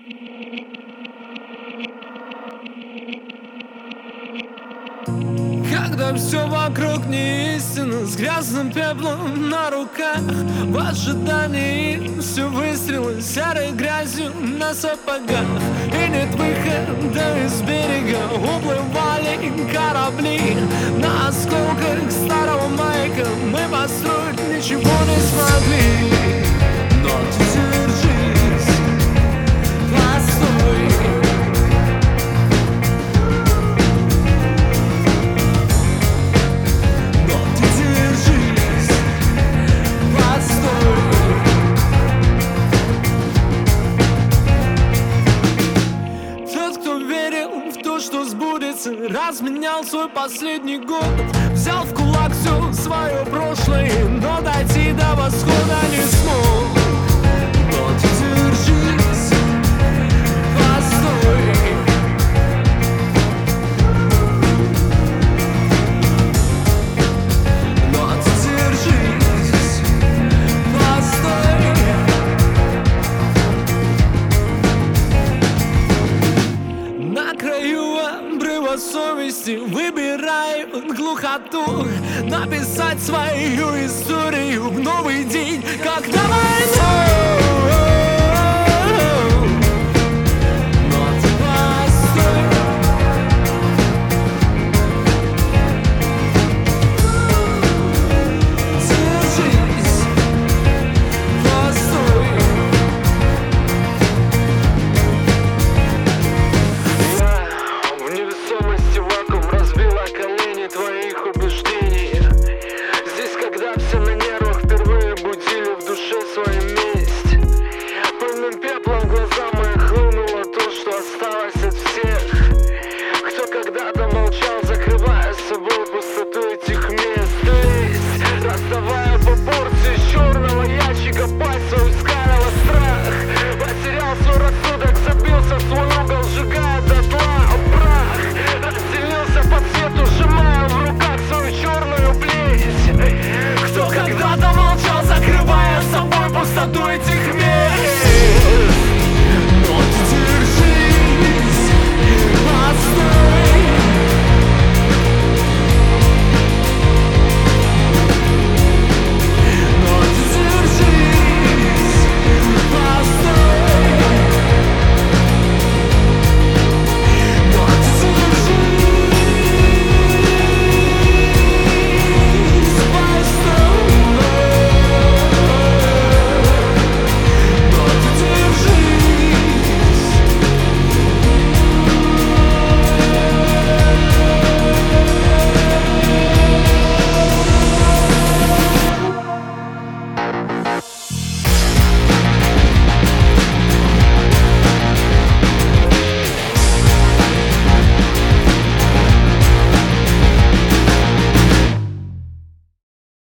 Когда все вокруг не истина, с грязным пеплом на руках, в ожидании все выстрелы серой грязью на сапогах. И нет выхода из берега, уплывали корабли на осколках старого маяка. Мы построить ничего не смогли, но ты держись, постой. Что сбудется, разменял свой последний год, взял в кулак все свое прошлое, но дойти до восхода не смог. Но ты держись, постой. Но ты держись, постой. На краю обрыва совести выбираю глухоту, написать свою историю в новый день, как на войну.